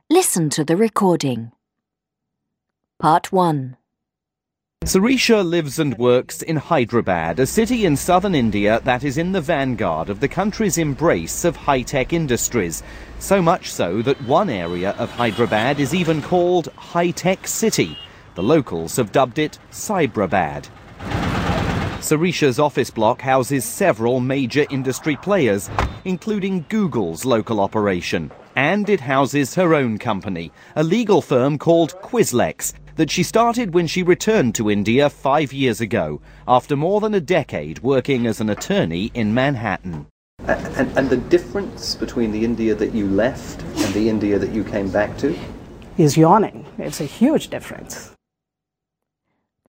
Listen to the recording. Part 1. Sirisha lives and works in Hyderabad, a city in southern India that is in the vanguard of the country's embrace of high-tech industries. So much so that one area of Hyderabad is even called High-Tech City. The locals have dubbed it Cyberabad. Sirisha's office block houses several major industry players, including Google's local operation. And it houses her own company, a legal firm called Quizlex, that she started when she returned to India 5 years ago, after more than a decade working as an attorney in Manhattan. And the difference between the India that you left and the India that you came back to? Is yawning. It's a huge difference.